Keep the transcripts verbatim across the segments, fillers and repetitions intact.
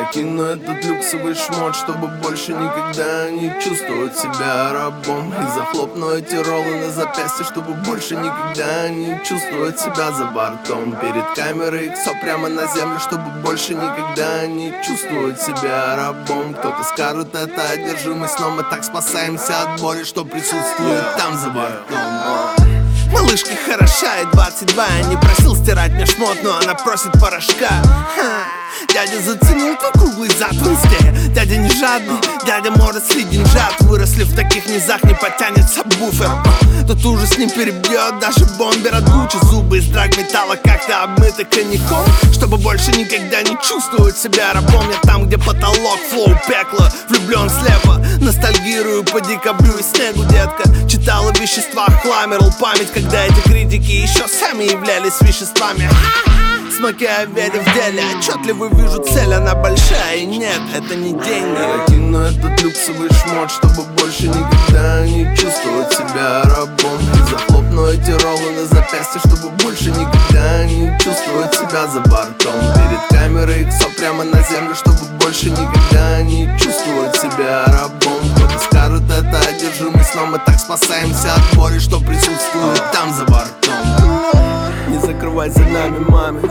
кину этот люксовый шмот, чтобы больше никогда не чувствовать себя рабом. И захлопну эти роллы на запястье, чтобы больше никогда не чувствовать себя за бортом. Перед камерой иксо прямо на землю, чтобы больше никогда не чувствовать себя рабом. Кто-то скажет, это одержимость, но мы так спасаемся от боли, что присутствует там за бортом. Малышка хороша, и двадцать два, я не просил стирать мне шмот, но она просит порошка. Ха. Дядя заценил твой круглый зад в инсте. Дядя не жадный, дядя может слить деньжат. Выросли в таких низах, не потянется буфер. Тот ужас не перебьет даже бомбер от Гуччи. Зубы из драгметалла как-то обмыты коньяком, чтобы больше никогда не чувствовать себя рабом. Я там, где потолок, флоу, пекло, влюблен слепо. Ностальгирую по декабрю и снегу, детка. Читал о веществах, хламерил память, когда эти критики еще сами являлись веществами. С Макиавелли в деле отчетливо вижу цель, она большая, и нет, это не деньги. Я кину этот люксовый шмот, чтобы больше никогда не чувствовать себя рабом. И захлопну эти роллы на запястье, чтобы больше никогда не чувствовать себя за бортом. Перед камерой иксо прямо на землю, чтобы больше никогда не чувствовать себя рабом. Кто-то скажет, это одержимость, но мы так спасаемся от боли, что присутствует там за бортом. Не закрывай за нами, маме,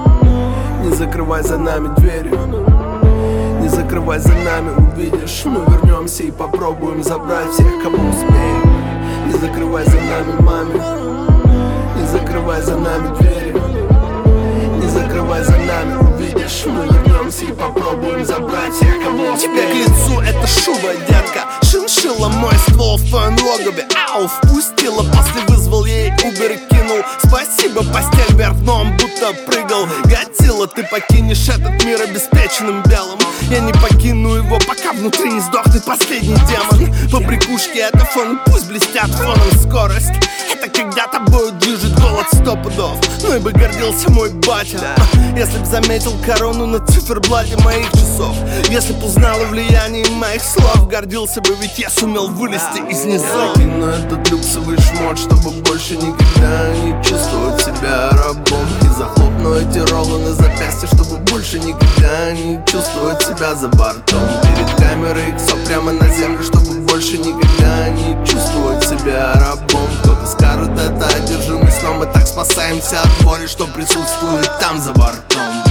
не закрывай за нами двери. Не закрывай за нами, увидишь, мы вернемся и попробуем забрать всех, кого успеем. Не закрывай за нами, маме, не закрывай за нами двери. Не закрывай за нами, увидишь, мы вернемся и попробуем забрать всех, кого успеем. Тебе к лицу эта шуба, детка, шиншила мой ствол в твоем логове. Ау, впустила, после вызвал ей Убер и кинул. Спасибо, постель вверх дном, будто прыгал. Годзилла, ты покинешь этот мир обеспеченным белым. Я не покину его, пока внутри не сдохнет последний демон. Побрякушки это фон, пусть блестят фоном. Скорость это когда тобой движет голод сто пудов. Ну и бы гордился мой батя, если б заметил корону на циферблате моих часов. Если б узнал о влиянии моих слов, гордился бы, ведь я сумел вылезти из низов. Я кину этот люксовый шмот, чтобы больше никогда не чувствовать себя рабом. И захлопну эти роллы на запястье, чтобы больше никогда не чувствовать себя за бортом. Перед камерой иксо прямо на землю, чтобы больше никогда не чувствовать себя рабом. Кто-то скажет, это одержимость, но мы так спасаемся от боли, что присутствует там за бортом.